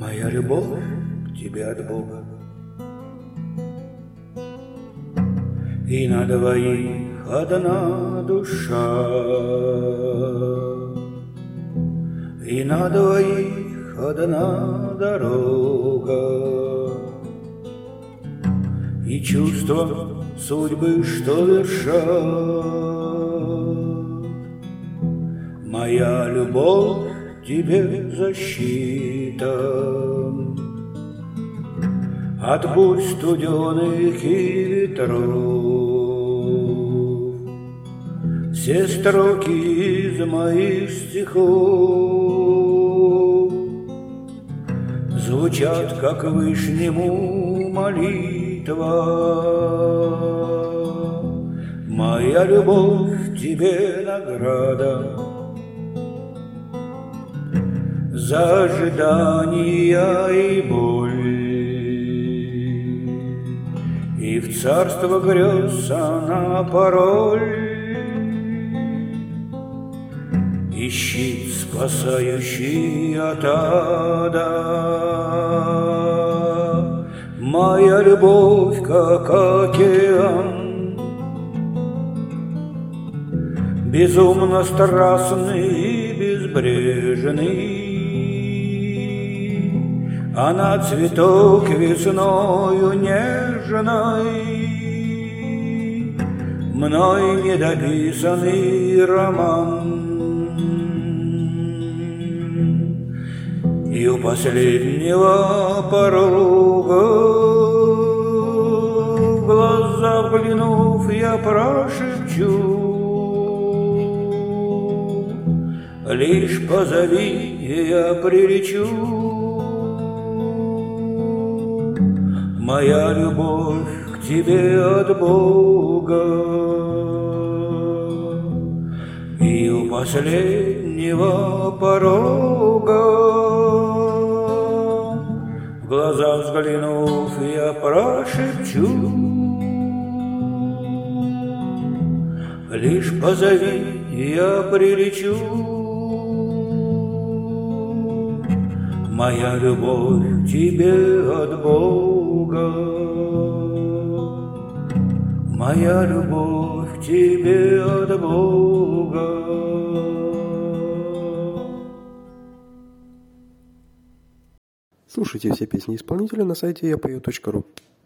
Моя любовь к тебе от Бога. И на двоих одна душа, и на двоих одна дорога, и чувство судьбы, что вершат. Моя любовь тебе защита от бурь студеных и ветров. Все строки из моих стихов звучат, как Вышнему молитва. Моя любовь тебе награда за ожидания и боль. И в царство грез она пароль, и щит, спасающий от ада. Моя любовь, как океан, безумно страстный и безбрежный. Она цветок весною нежной, мной недописанный роман. И у последнего порога, в глаза взглянув, я прошепчу: лишь позови, и я прилечу. Моя любовь к тебе от Бога. И у последнего порога, в глаза взглянув, я прошепчу: лишь позови, и я прилечу. Моя любовь к тебе от Бога. Моя любовь к тебе от Бога. Слушайте все песни исполнителя на сайте yapeo.ru.